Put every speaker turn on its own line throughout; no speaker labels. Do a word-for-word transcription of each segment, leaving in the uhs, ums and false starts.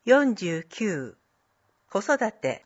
よんじゅうきゅう、子育て。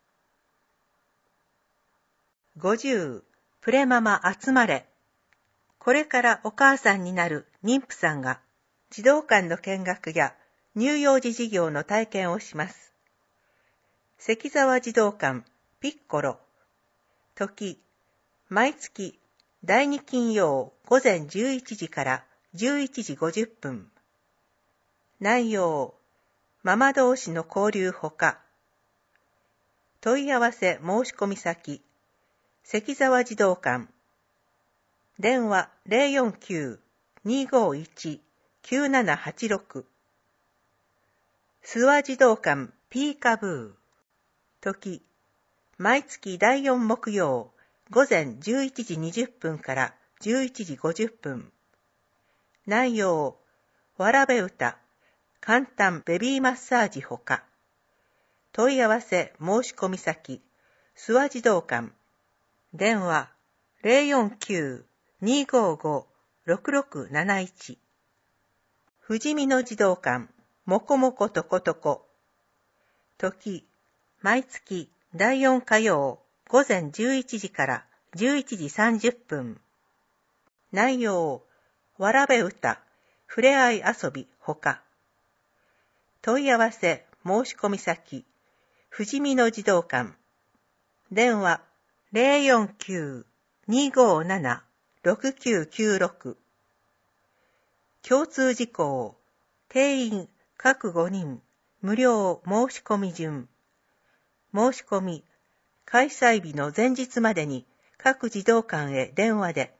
ごじゅう、プレママ集まれ。これからお母さんになる妊婦さんが、児童館の見学や乳幼児事業の体験をします。関沢児童館ピッコロ。時、毎月だいに金曜午前じゅういちじからじゅういちじごじゅっぷん。内容、ママ同士の交流ほか。問い合わせ申し込み先、関沢児童館。電話 ゼロよんきゅう にーごーいち きゅうななはちろく。諏訪児童館ピーカブー。時、毎月だいよん木曜午前じゅういちじにじゅっぷんからじゅういちじごじゅっぷん。内容、わらべ歌、簡単ベビーマッサージほか。問い合わせ申し込み先、諏訪児童館。電話 ゼロよんきゅう にーごーご ろくろくなないち。富士見の児童館、もこもことことこ。時、毎月だいよん火曜午前じゅういちじからじゅういちじさんじゅっぷん。内容、わらべ歌、ふれあい遊びほか。問い合わせ申し込み先、富士見の児童館。電話 ゼロよんきゅう にーごーなな ろくきゅうきゅうろく。共通事項、定員各ごにん、無料申し込み順。申し込み、開催日の前日までに各児童館へ電話で。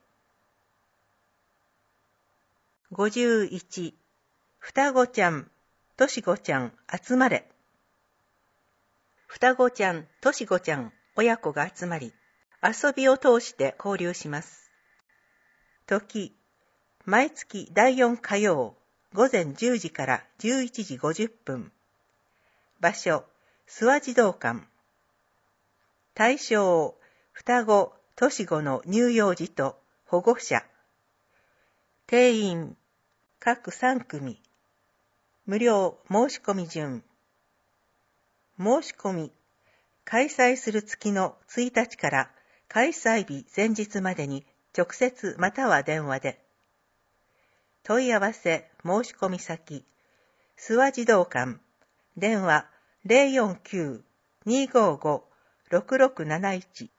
ごじゅういち、双子ちゃん、としごちゃん集まれ。双子ちゃん、としごちゃん、親子が集まり、遊びを通して交流します。時、毎月だいよん火曜午前じゅうじからじゅういちじごじゅっぷん。場所、諏訪児童館。対象、双子、年子の乳幼児と保護者。定員、各さん組。無料申し込み順。申し込み、開催する月のついたちから開催日前日までに直接または電話で。問い合わせ申し込み先、諏訪児童館。電話 ゼロよんきゅう にーごーご ろくろくなないち。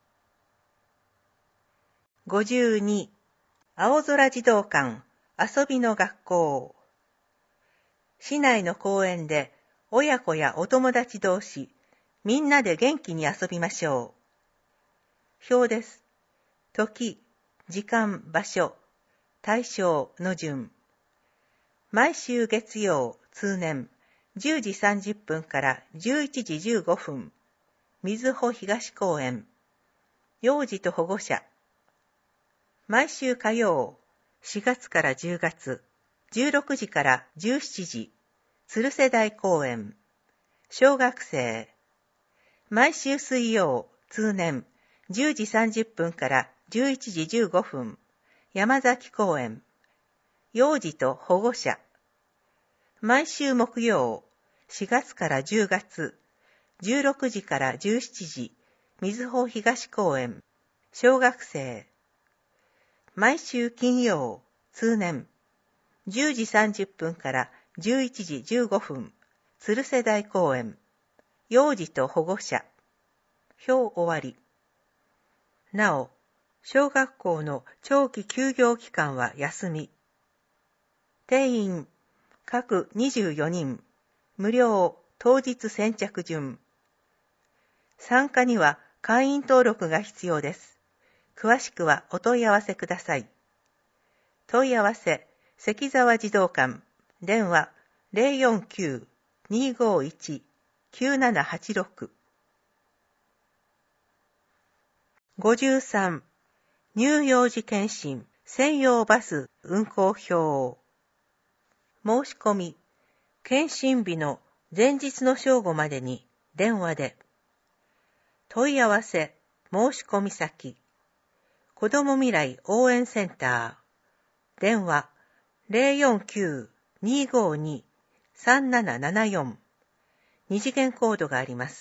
ごじゅうに、青空児童館遊びの学校。市内の公園で親子やお友達同士、みんなで元気に遊びましょう。表です。時、時間、場所、対象の順。毎週月曜、通年、じゅうじさんじゅっぷんからじゅういちじじゅうごふん、瑞穂東公園。幼児と保護者。毎週火曜、しがつからじゅうがつ、じゅうろくじからじゅうしちじ、鶴瀬台公園。小学生。毎週水曜、通年、じゅうじさんじゅっぷんからじゅういちじじゅうごふん、山崎公園。幼児と保護者。毎週木曜、しがつからじゅうがつ、じゅうろくじからじゅうしちじ、瑞穂東公園。小学生。毎週金曜、通年、じゅうじさんじゅっぷんからじゅういちじじゅうごふん、鶴瀬台公園。幼児と保護者。表終わり。なお、小学校の長期休業期間は休み。定員、各にじゅうよにん、無料、当日先着順。参加には会員登録が必要です。詳しくはお問い合わせください。問い合わせ、関沢児童館。電話 ゼロよんきゅう にーごーいち きゅうななはちろく。ごじゅうさん、乳幼児健診専用バス運行表。申し込み、健診日の前日の正午までに電話で。問い合わせ、申し込み先、子ども未来応援センター。電話 ゼロよんきゅう にーごーに さんななななよん。 二次元コードがあります。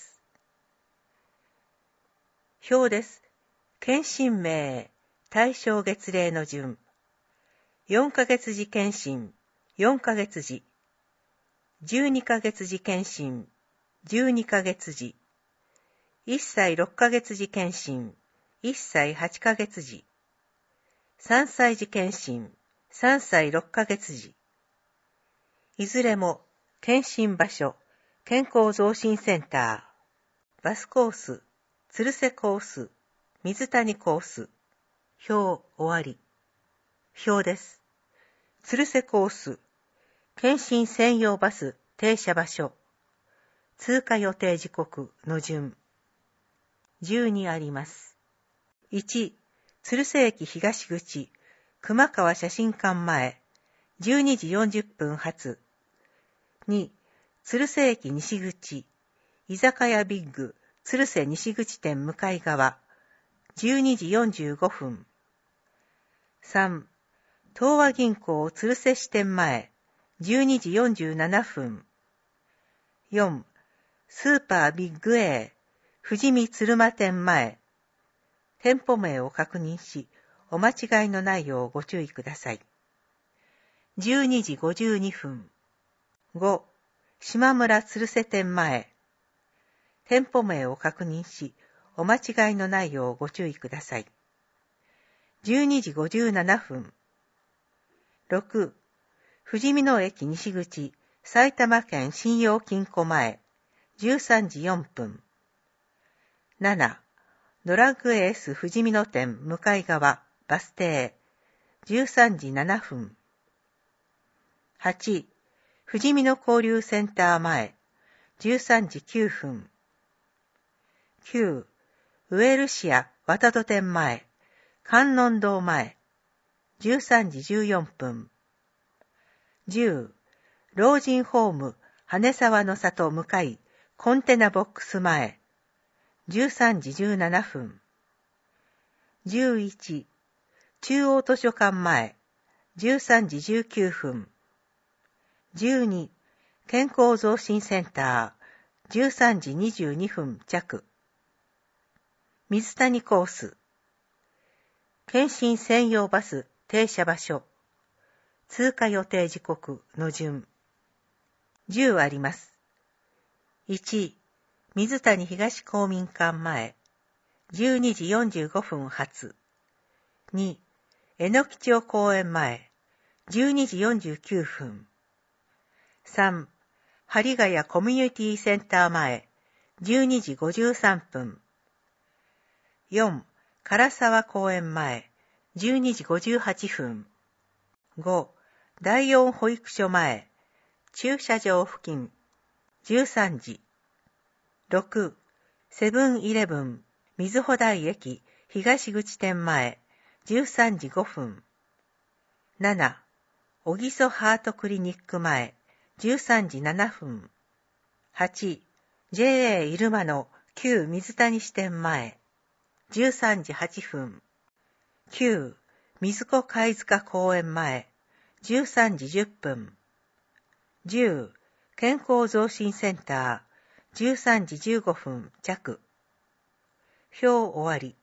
表です。検診名、対象月齢の順。よんかげつ時検診、よんかげつ時。じゅうにかげつ時検診、じゅうにかげつ時。いっさいろっかげつ時検診、いっさいはちかげつ時。さんさい時検診、さんさいろっかげつ時。いずれも、検診場所、健康増進センター、バスコース、鶴瀬コース、水谷コース。表終わり。表です。鶴瀬コース、検診専用バス停車場所、通過予定時刻の順。じゅうにあります。いち、鶴瀬駅東口、熊川写真館前、じゅうにじよんじゅっぷん発。に、鶴瀬駅西口、居酒屋ビッグ、鶴瀬西口店向かい側、じゅうにじよんじゅうごふん。さん、東和銀行鶴瀬支店前、じゅうにじよんじゅうななふん。よん、スーパービッグ A、富士見鶴間店前。店舗名を確認し、お間違いのないようご注意ください。じゅうにじごじゅうにふん。ご、島村鶴瀬店前。店舗名を確認し、お間違いのないようご注意ください。じゅうにじごじゅうななふん。ろく、富士見野駅西口、埼玉県信用金庫前、じゅうさんじよんぷん。なな、ドラッグエース富士見野店向かい側、バス停、じゅうさんじななふん。はち、富士見野交流センター前、じゅうさんじきゅうふん。きゅう、ウエルシア渡戸店前、観音堂前、じゅうさんじじゅうよんぷん。じゅう、老人ホーム羽沢の里向かい、コンテナボックス前、じゅうさんじじゅうななふん。じゅういち、中央図書館前、じゅうさんじじゅうきゅうふん。じゅうに、健康増進センター、じゅうさんじにじゅうにふん着。水谷コース。検診専用バス停車場所。通過予定時刻の順。じゅうあります。いち、水谷東公民館前、じゅうにじよんじゅうごふん発。に、榎木町公園前、じゅうにじよんじゅうきゅうふん。さん、針ヶ谷コミュニティセンター前、じゅうにじごじゅうさんぷん。よん、唐沢公園前、じゅうにじごじゅうはっぷん。ご、第四保育所前、駐車場付近、じゅうさんじ。ろく、セブンイレブン、水穂台駅、東口店前、じゅうさんじごふん。なな、小木曽ハートクリニック前、じゅうさんじななふん。はち、ジェイエー 入間の旧水谷支店前、じゅうさんじはっぷん。きゅう、水子貝塚公園前、じゅうさんじじゅっぷん。じゅう、健康増進センター、じゅうさんじじゅうごふん着。表終わり。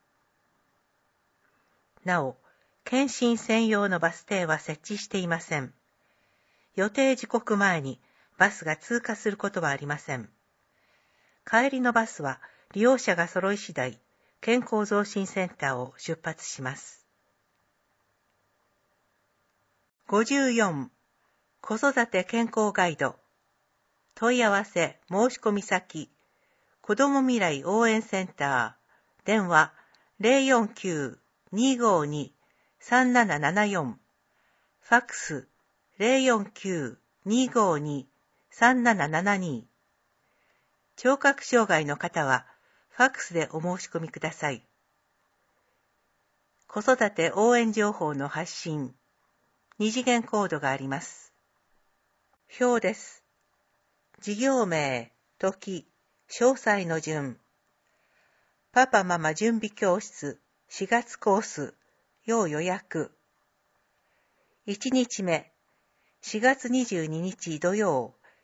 なお、検診専用のバス停は設置していません。予定時刻前にバスが通過することはありません。帰りのバスは利用者が揃い次第、健康増進センターを出発します。ごじゅうよん、子育て健康ガイド。問い合わせ申し込み先、子ども未来応援センター、電話 ゼロよんきゅう にーごーにー さんななななよん、ファックス ゼロよんきゅう にーごーにー さんななななにー。聴覚障害の方はファックスでお申し込みください。子育て応援情報の発信、二次元コードがあります。表です。事業名、時、詳細の順。パパママ準備教室しがつコース、要予約。いちにちめ、しがつにじゅうににち土曜、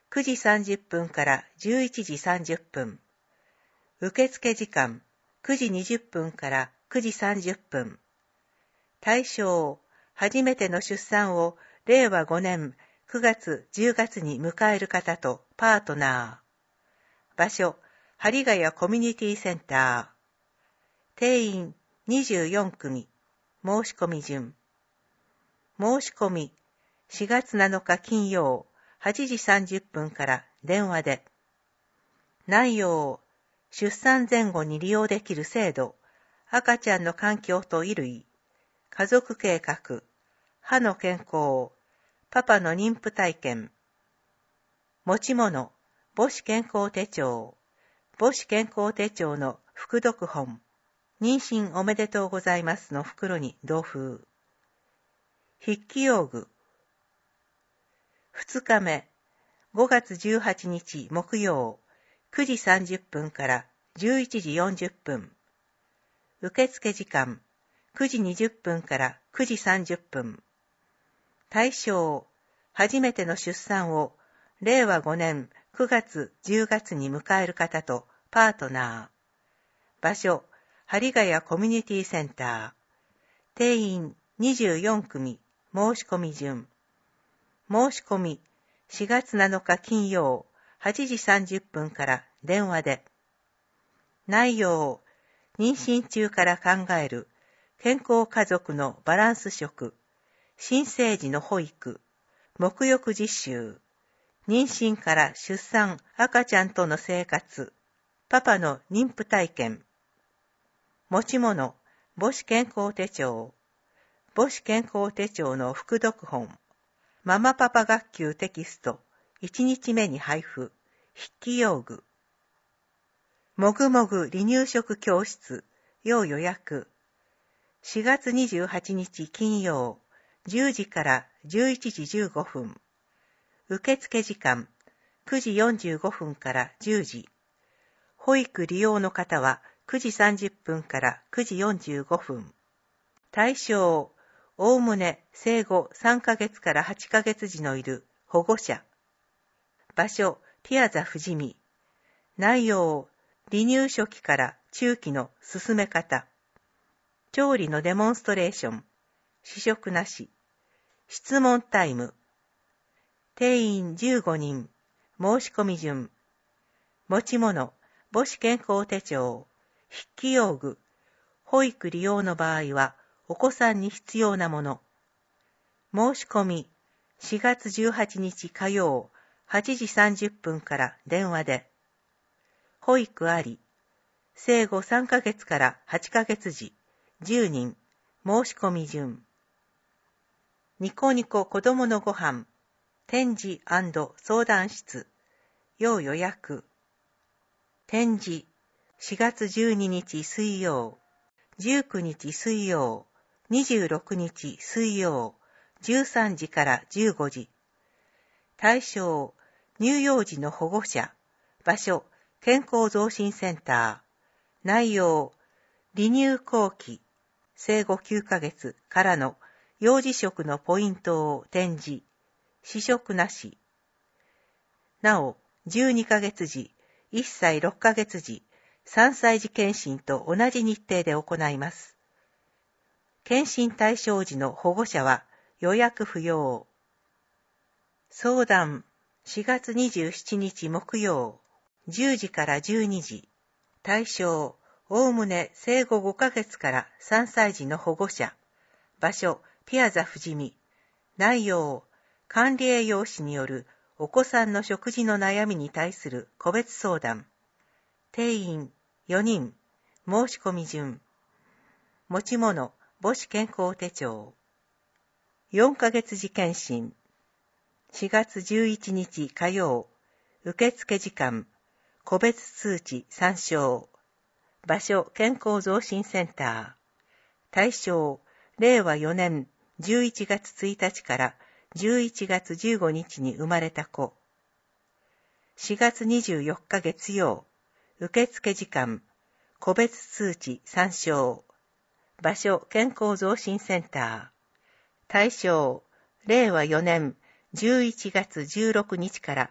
くじさんじゅっぷんからじゅういちじさんじゅっぷん。受付時間くじにじゅっぷんからくじさんじゅっぷん。対象、初めての出産をれいわごねんくがつじゅうがつに迎える方とパートナー。場所、針ヶ谷コミュニティセンター。定員にじゅうよんくみ。申し込み順。申し込み、しがつなのか金曜、はちじさんじゅっぷんから電話で。内容、出産前後に利用できる制度、赤ちゃんの環境と衣類、家族計画、歯の健康、パパの妊婦体験。持ち物、母子健康手帳、母子健康手帳の副読本、妊娠おめでとうございますの袋に同封。筆記用具。ふつかめ、ごがつじゅうはちにち木曜、くじさんじゅっぷんからじゅういちじよんじゅっぷん。受付時間、くじにじゅっぷんからくじさんじゅっぷん。対象、初めての出産をれいわごねんくがつじゅうがつに迎える方とパートナー。場所、針ヶ谷コミュニティセンター。定員にじゅうよんくみ。申し込み順。申し込み、しがつなのか金曜、はちじさんじゅっぷんから電話で。内容、妊娠中から考える健康家族のバランス食、新生児の保育、沐浴実習、妊娠から出産赤ちゃんとの生活、パパの妊婦体験。持ち物、母子健康手帳、母子健康手帳の副読本、ママパパ学級テキスト、いちにちめに配布、筆記用具。もぐもぐ離乳食教室、要予約。しがつにじゅうはちにち金曜、じゅうじからじゅういちじじゅうごふん。受付時間、くじよんじゅうごふんからじゅうじ。保育利用の方はくじさんじゅっぷんからくじよんじゅうごふん。対象、おおむね生後さんかげつからはちかげつ児のいる保護者。場所、ピアザ富士見。内容、離乳初期から中期の進め方。調理のデモンストレーション。試食なし。質問タイム。定員じゅうごにん。申し込み順。持ち物、母子健康手帳、筆記用具。保育利用の場合は、お子さんに必要なもの。申し込み、しがつじゅうはちにち火曜、はちじさんじゅっぷんから電話で。保育あり。生後さんかげつからはちかげつ児、じゅうにん。申し込み順。ニコニコ子供のご飯、展示&相談室、要予約。展示、しがつじゅうににち水曜、じゅうくにち水曜、にじゅうろくにち水曜、じゅうさんじからじゅうごじ。対象、乳幼児の保護者。場所、健康増進センター。内容、離乳後期、生後きゅうかげつからの幼児食のポイントを展示。試食なし。なお、じゅうにかげつ児、いっさいろっかげつ児、さんさい児検診と同じ日程で行います。検診対象時の保護者は予約不要。相談、しがつにじゅうしちにち木曜、じゅうじからじゅうにじ。対象、おおむね生後ごかげつからさんさい児の保護者。場所、ピアザ富士見。内容、管理栄養士によるお子さんの食事の悩みに対する個別相談。定員よにん。申し込み順。持ち物、母子健康手帳。よんかげつ児検診。しがつじゅういちにち火曜。受付時間。個別通知参照。場所、健康増進センター。対象、れいわよねんじゅういちがつついたちからじゅういちがつじゅうごにちに生まれた子。しがつにじゅうよっか月曜。受付時間。個別通知参照。場所、健康増進センター。対象、れいわよねんじゅういちがつじゅうろくにちから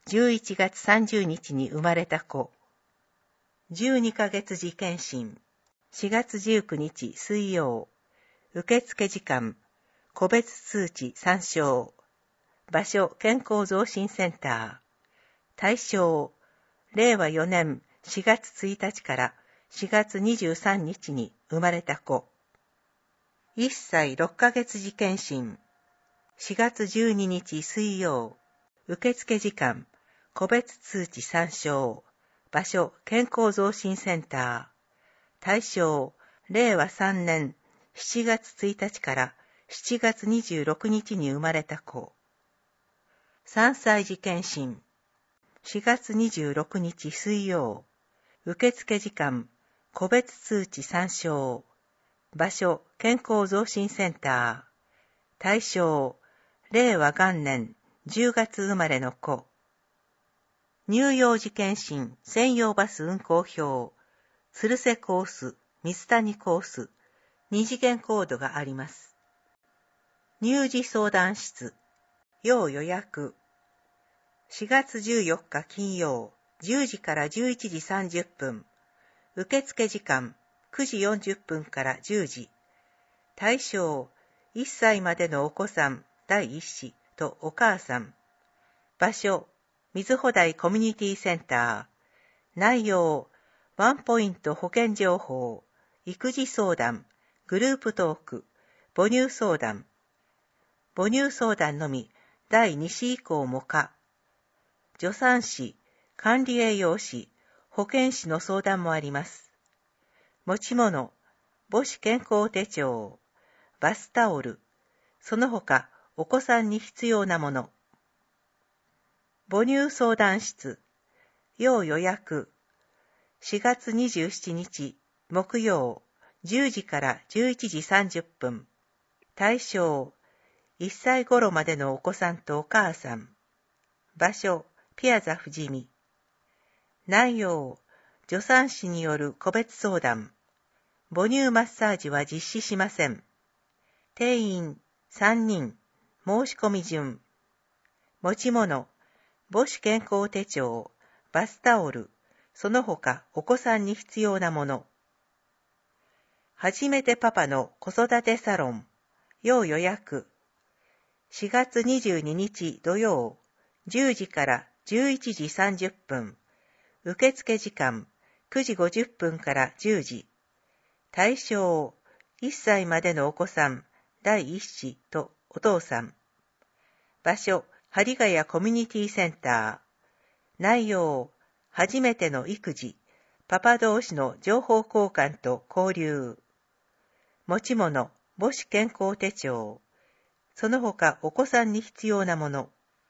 じゅういちがつさんじゅうにちに生まれた子。じゅうにかげつ時検診。しがつじゅうくにち水曜。受付時間。個別通知参照。場所健康増進センター。対象。れいわよねんしがつついたちからしがつにじゅうさんにちに生まれた子。いっさいろっかげつ時検診。しがつじゅうににち水曜。受付時間。個別通知参照。場所健康増進センター。対象。れいわさんねんしちがつついたちからしちがつにじゅうろくにちに生まれた子。さんさい時検診。しがつにじゅうろくにち水曜。受付時間。個別通知参照。場所健康増進センター。対象。れいわがんねんじゅうがつ生まれの子。乳幼児検診専用バス運行表。鶴瀬コース、水谷コース、二次元コードがあります。乳児相談室。要予約。しがつじゅうよっか金曜、じゅうじからじゅういちじさんじゅっぷん。受付時間、くじよんじゅっぷんからじゅうじ。対象、いっさいまでのお子さん、だいいっ子とお母さん。場所、水穂台コミュニティセンター。内容、ワンポイント保険情報、育児相談、グループトーク、母乳相談。母乳相談のみ、だいに子以降も可。助産師、管理栄養士、保健師の相談もあります。持ち物、母子健康手帳、バスタオル、その他お子さんに必要なもの。母乳相談室、要予約。しがつにじゅうしちにち木曜、じゅうじからじゅういちじさんじゅっぷん。対象、いっさい頃までのお子さんとお母さん。場所、ピアザ富士見。内容、助産師による個別相談。母乳マッサージは実施しません。定員さんにん。申し込み順。持ち物、母子健康手帳、バスタオル、その他お子さんに必要なもの。はじめてパパの子育てサロン。要予約。しがつにじゅうににち土曜、じゅうじからじゅういちじさんじゅっぷん。受付時間、くじごじゅっぷんからじゅうじ。対象、いっさいまでのお子さん、だいいっ子とお父さん。場所、針ヶ谷コミュニティセンター。内容、初めての育児、パパ同士の情報交換と交流。持ち物、母子健康手帳。その他お子さんに必要なもの。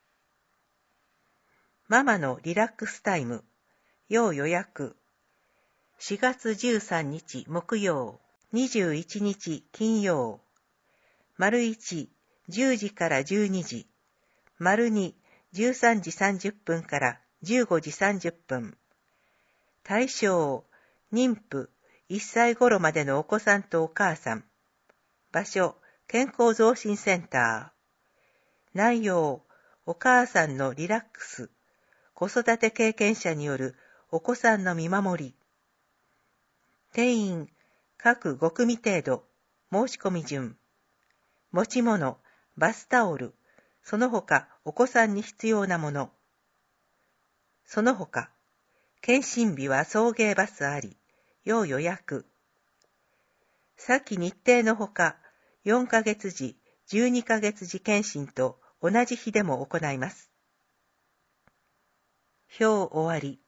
ママのリラックスタイム。要予約。しがつじゅうさんにち木曜、にじゅういちにち金曜。丸いち、じゅうじからじゅうにじ。丸に、じゅうさんじさんじゅっぷんからじゅうごじさんじゅっぷん。対象、妊婦、いっさい頃までのお子さんとお母さん。場所、健康増進センター。内容、お母さんのリラックス。子育て経験者によるお子さんの見守り。定員、各ご組程度。申し込み順。持ち物、バスタオル。その他お子さんに必要なもの。その他、検診日は送迎バスあり、要予約。先日程のほか、よんかげつじ、じゅうにかげつじ検診と同じ日でも行います。表終わり。